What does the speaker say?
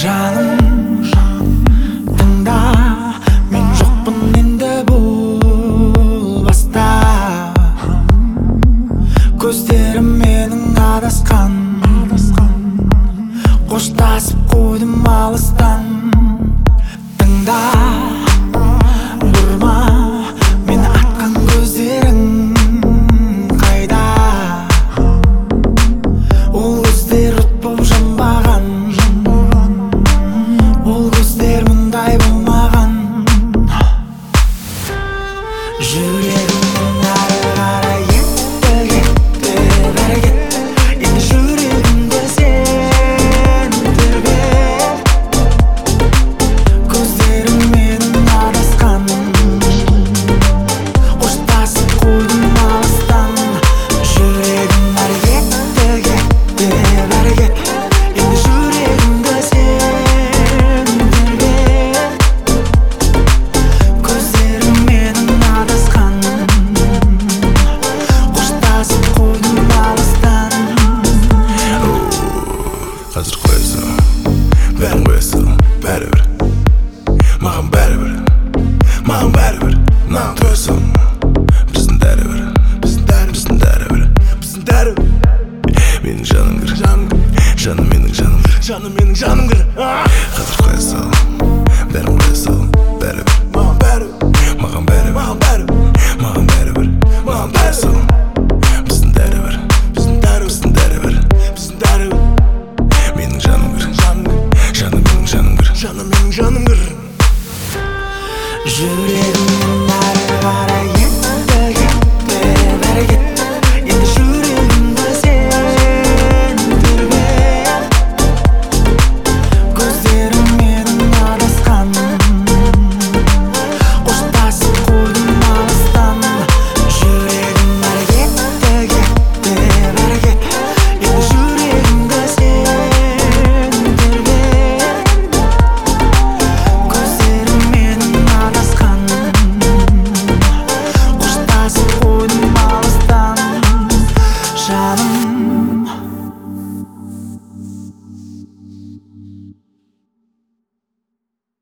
Жаным, тыңда, мен жоқпын енді бұл баста. Көздерім менің адасқан, қоштасып қойдым алыстан. Тыңда, бұрма, мені атқан көздерің қайда? Ол көздер от боп жанбаған, ол көздер мұндай болмаған. Жүрегімнің ары қарай кетті, бәрі кетті. Енді жүрегімді сен тербе. Көздерім менің адасқан, қоштасып қойдым алыстан. Жүрегім ары кетті, бәрі кетті. Енді жүрегімді сен тербе. Көздерім менің адасқан, қоштасып қойдым алыстан. Қазір қойса, бәрін қойса, бәрібір. Маған бәрібір, маған бәрібір. Маған тойсам, біздің дәрібір, біздің дәрібір, біздің дәрібір. Менің жаным кір, жаным менің жаным кір, жаным менің жаным кір. Қазір қойса, бәрін қойса, бәрібір. Маған бәрібір, маған бәрібір, маған бәрібір, маған бәрібір. Маған тойсам, біздің дәрібір, біздің дәрібір, біздің дәрібір. Менің жаным кір, жаным менің жаным кір, жаным менің жаным кір. Жүрегім